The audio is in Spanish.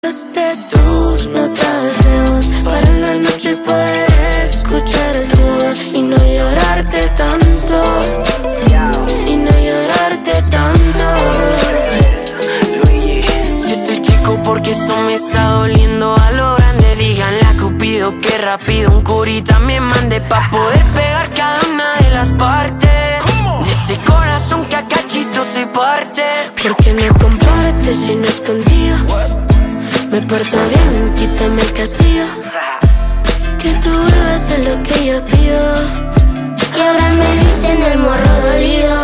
De tus notas de voz para en las noches poder escuchar tu voz y no llorarte tanto, y no llorarte tanto. Si estoy chico porque esto me está doliendo a lo grande, díganle a Cupido que rápido un curi también mande pa' poder pegar cada una de las partes de ese corazón que a cachitos se parte. Porque no compartes si no es contigo. Me porto bien, quítame el castigo. Que tú vuelvas a lo que yo pido. Y ahora me dicen el morro dolido.